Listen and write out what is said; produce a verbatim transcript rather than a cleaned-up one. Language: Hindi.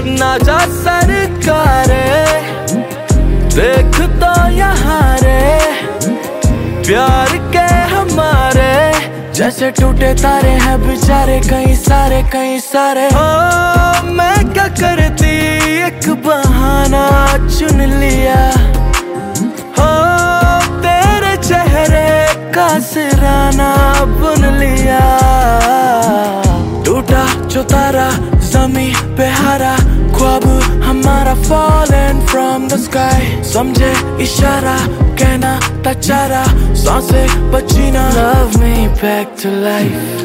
ना जा सरकारे, देख तो यहाँ रे प्यार के हमारे जैसे टूटे तारे हैं बेचारे कई सारे कई सारे। ओ मैं क्या करती एक बहाना चुन लिया, हो तेरे चेहरे का सिराना बुन लिया। टूटा जो तारा ज़मीं पे हारा, ख्वाब हमारा falling from the sky। समझे इशारा कहना था चारा, सांसें बची ना। Love me back to life।